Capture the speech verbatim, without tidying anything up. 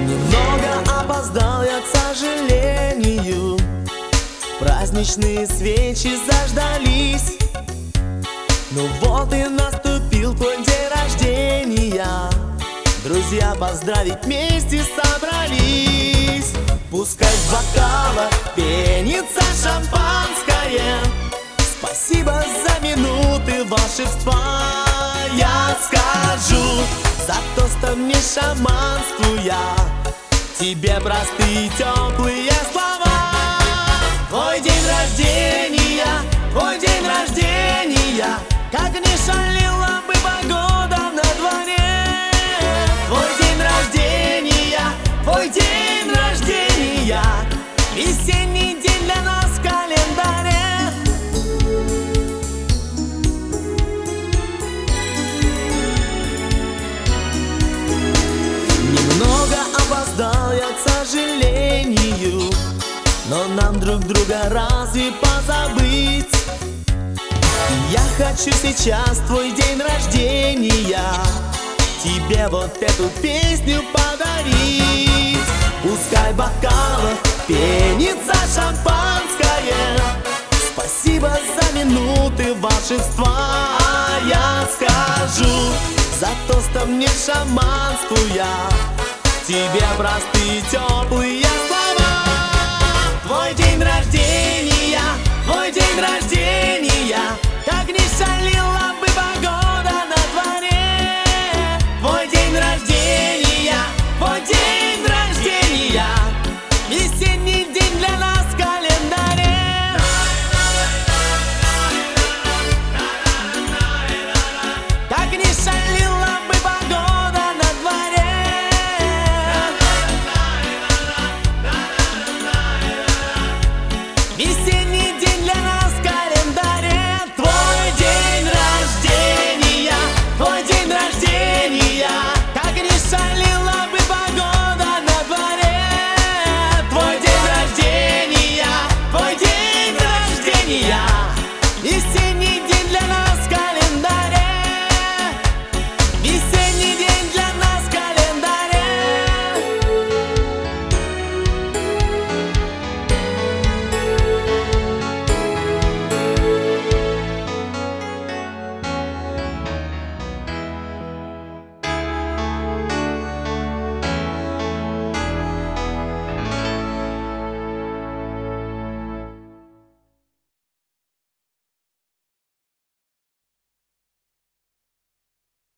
Немного опоздал я, к сожалению. Праздничные свечи заждались. Ну вот и наступил твой день рождения. Друзья поздравить вместе собрались. Пускай в бокалах пенится шампанское. Спасибо за минуты волшебства. Я скажу за тостом не шаманствуя тебе простые теплые слова. Твой день рождения, твой день рождения, как ни шалила бы погода на дворе. Твой день рождения, твой день рождения, весенний день для нас в календаре. Немного опоздал я, к сожалению, но нам друг друга разве позабыть? Я хочу сейчас твой день рождения тебе вот эту песню подарить. Пускай в бокалах пенится шампанское. Спасибо за минуты волшебства. Я скажу за тостом не шаманствуя тебе простые теплые слова.